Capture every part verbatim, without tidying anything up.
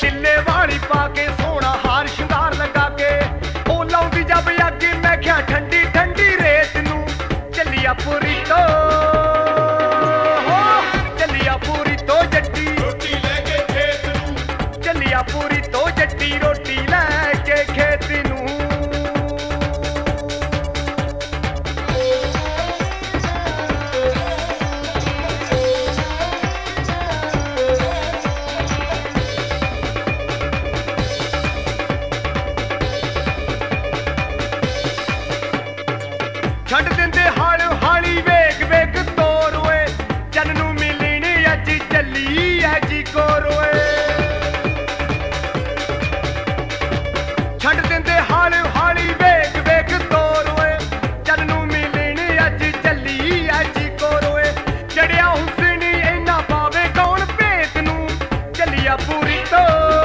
टिल्ले वाली पा के सोना हार शिंगार लगा के ओ लाउंदी जब अगे मैं क्या ठंडी ठंडी रेत नू चलिया पूरी तो चलिया पूरी तो जट्टी रोटी लेके खेत नू चलिया पूरी तो जट्टी रोटी लेके खेत नू ਛੱਡ ਦਿੰਦੇ ਹਾਲ ਹਾਲੀ ਵੇਖ ਵੇਖ ਤੋਰ ਓਏ ਚੰਨ ਨੂੰ ਮਿਲਣ ਅੱਜ ਚੱਲੀ ਐ ਜੀ ਕੋਰ ਓਏ ਛੱਡ ਦਿੰਦੇ ਹਾਲ ਹਾਲੀ ਵੇਖ ਵੇਖ ਤੋਰ ਓਏ ਚੰਨ ਨੂੰ ਮਿਲਣ ਅੱਜ ਚੱਲੀ ਐ ਜੀ ਕੋਰ ਓਏ ਜੜਿਆ ਹੁਸਨੀ ਇੰਨਾ ਪਾਵੇ ਕੌਣ ਭੇਤ ਨੂੰ ਚੱਲਿਆ ਪੂਰੀ ਤੋਂ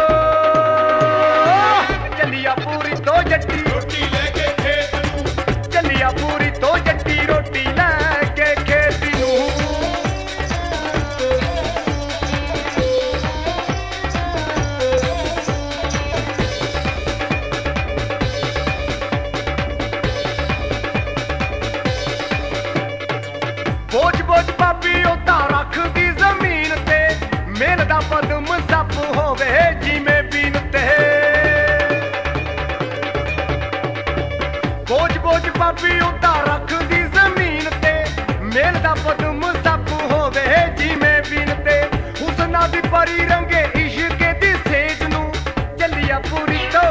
ਚੱਲਿਆ ਪੂਰੀ ਤੋਂ ਜੱਟੀ रोटी लेके खेत नू ਚੱਲਿਆ ਪੂਰੀ ਤੋਂ ਜੱਟੀ ਰੋਟੀ ਲੈ ਕੇ ਖੇਤ ਨੂੰ ਬੋਝ ਬੋਝ ਪਾਪੀ ਉਤਾ ਰੱਖਦੀ ਜ਼ਮੀਨ ਤੇ ਮਿਹਨਤ ਦਾ ਪਦਮ ਸੱਪ ਹੋਵੇ ਜਿਵੇਂ ਬੀਨ ਤੇ ਬੋਝ ਬੋਝ ਪਾਪੀ ਉਤਾ ਰੱਖਦੀ ਜ਼ਮੀਨ ਤੇ ਮਿਹਨਤ ਦਾ ਪਦਮ ਸੱਪ ਹੋਵੇ ਜਿਵੇਂ ਬੀਨ ਤੇ ਹੁਸਨਾ ਦੀ ਪਰੀ ਰੰਗੇ ਇਸ਼ਕੇ ਦੀ ਸੇਜ ਨੂੰ ਚੱਲਿਆ ਪੂਰੀ ਤੋਂ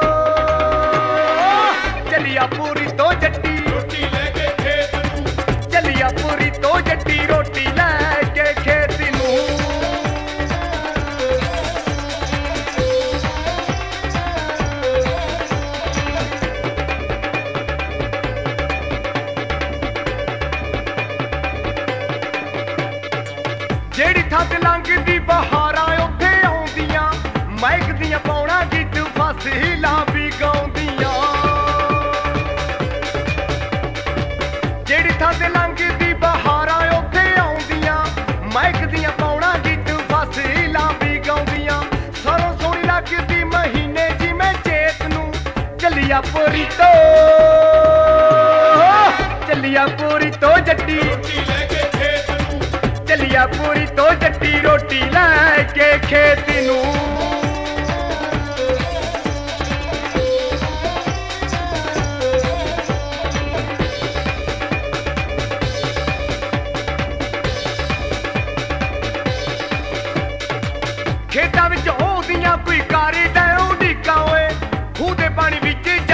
ਚੱਲਿਆ ਪੂਰੀ ਤੋਂ ਜੱਟੀ रोटी लेके खेत नू ਚੱਲਿਆ ਪੂਰੀ ਤੋਂ ਜੱਟੀ ਰੋਟੀ ਲੈ ਕੇ ਖੇਤ ਨੂੰ ਜਿਹੜੀ ਥਾਂ ਤੇ ਲੰਘਦੀ ਬਹਾਰਾਂ ਉੱਥੇ ਆਉਂਦੀਆਂ ਮਹਿਕਦੀਆਂ ਪਾਉਣਾ ਗੀਤ ਫਸੀਲਾਂ ਵੀ ਗਾਉਂਦੀਆਂ ਜਿਹੜੀ ਥਾਂ ਤੇ ਲੰਘਦੀ ਬਹਾਰਾਂ ਉੱਥੇ ਆਉਂਦੀਆਂ ਮਹਿਕਦੀਆਂ ਪਾਉਣਾ ਗੀਤ ਫਸੀਲਾਂ ਵੀ ਗਾਉਂਦੀਆਂ ਸਰੋਂ ਸੋਹਣੀ ਲੱਗਦੀ ਮਹੀਨੇ ਜਿਵੇਂ ਚੇਤ ਨੂੰ ਚੱਲਿਆ ਪੂਰੀ ਤੋਂ ਚੱਲਿਆ ਪੂਰੀ ਤੋਂ ਜੱਟੀ रोटी लेके खेत नू ਚੱਲਿਆ ਪੂਰੀ ਤੋਂ ਜੱਟੀ ਰੋਟੀ ਲੈ ਕੇ ਖੇਤ ਨੂੰ ਖੇਤਾਂ ਵਿੱਚ ਉਹਦੀਆਂ ਕੋਈ ਕਾਰੀ ਡੈਉ ਢੀਕਾਂ ਓਏ ਖੂਹ ਦੇ ਪਾਣੀ ਵਿੱਚ